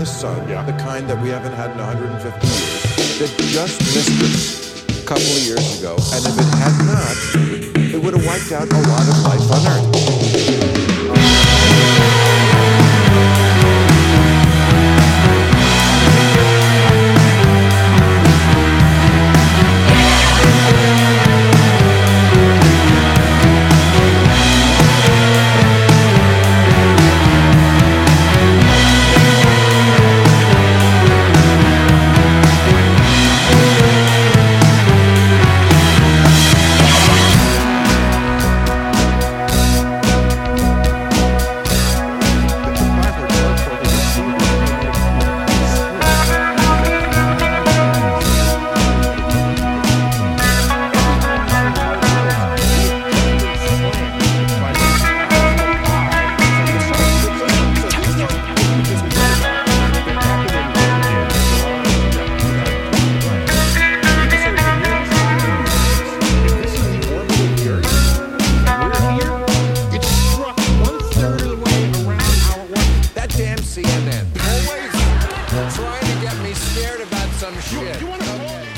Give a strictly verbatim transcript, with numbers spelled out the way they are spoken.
the sun, Yeah. the kind that we haven't had in one hundred fifty years, that just missed it a couple of years ago. And if it had not, it would have wiped out a lot of life on Earth. C N N. Always trying to get me scared about some shit. You, you wanna Okay.